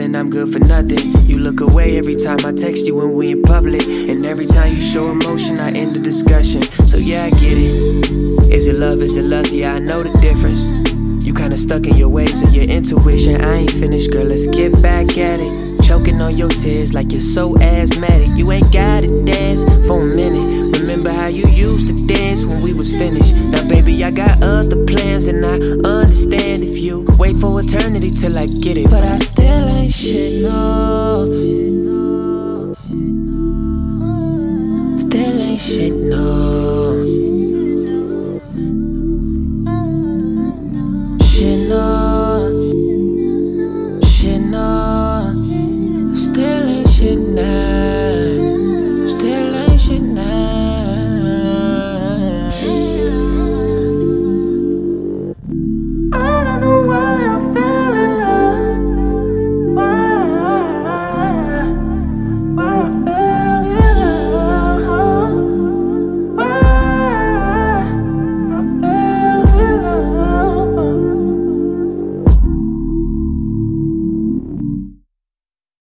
feeling I'm good for nothing. You look away every time I text you when we in public, and every time you show emotion I end the discussion. So yeah, I get it. Is it love, is it lust? Yeah, I know the difference. You kinda stuck in your ways and your intuition. I ain't finished, girl, let's get back at it. Choking on your tears like you're so asthmatic. You ain't gotta dance for a minute. Remember how you used to dance when we was finished. Now baby, I got other plans, and I understand if you wait for eternity till I get it. But I still ain't shit, no.